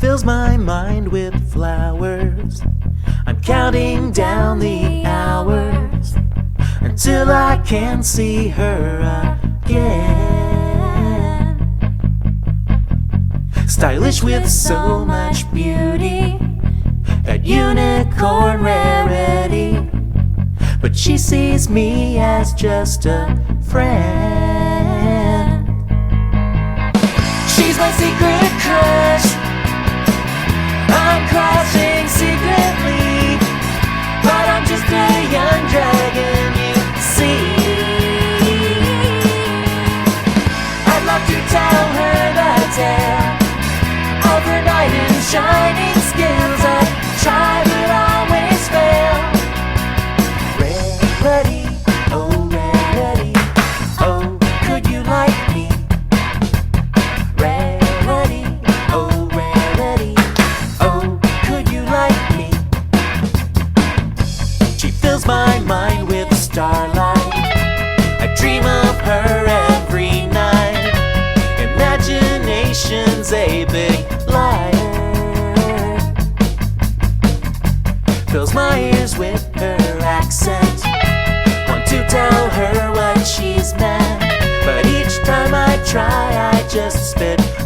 fills my mind with flowers. I'm counting down the hours until I can see her again. Stylish with so much beauty, a unicorn rarity, but she sees me as just a friend. She's my secret crush, I'm crushing secretly, but I'm just a young dragon, you see. I'd love to tell her the tale of her knight in shining skills. I try but always fail. Rarity, oh rarity, oh could you like me? Rarity, oh rarity, oh could you like me? She fills my mind with starlight, I dream of her every night. Imagination's a big liar, fills my ears with her accent. Want to tell her what she's meant, but each time I try I just spit